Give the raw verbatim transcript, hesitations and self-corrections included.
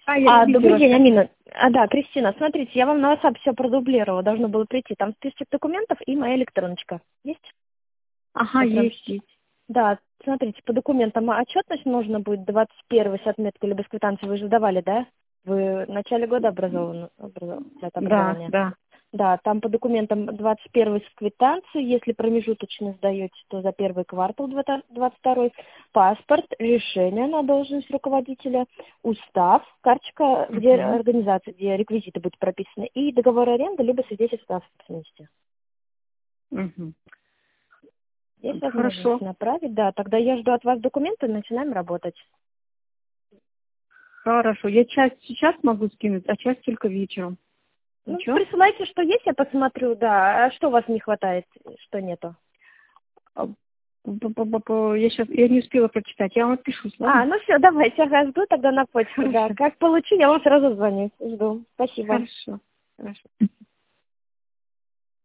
А, я А, добрый видела. день, Амина. А, да, Кристина, смотрите, я вам на WhatsApp все продублировала, должно было прийти. Там список документов и моя электроночка. Есть? Ага, Я прям есть, щ- есть. Да, смотрите, по документам отчетность нужно будет двадцать первого с отметкой либо с квитанцией. Вы же давали, да? Вы в начале года образованы, образов... это Да, образование. да. Да, там по документам двадцать первый с квитанцией, если промежуточно сдаете, то за первый квартал двадцать второй, паспорт, решение на должность руководителя, устав, карточка, где Угу. организация, где реквизиты будут прописаны, и договор аренды, либо свидетельство о собственности. Угу. Есть возможность Хорошо. направить, да, тогда я жду от вас документы, начинаем работать. Хорошо. Я часть сейчас могу скинуть, а часть только вечером. Ну, Ничего? присылайте, что есть, я посмотрю, да, а что у вас не хватает, что нету? А, п- п- п- п- Я сейчас я не успела прочитать. Я вам отпишусь, А, ладно? ну все, давайте, ага, жду тогда на почту, да. Хорошо. Как получу, я вам сразу звоню. Жду. Спасибо. Хорошо. Хорошо.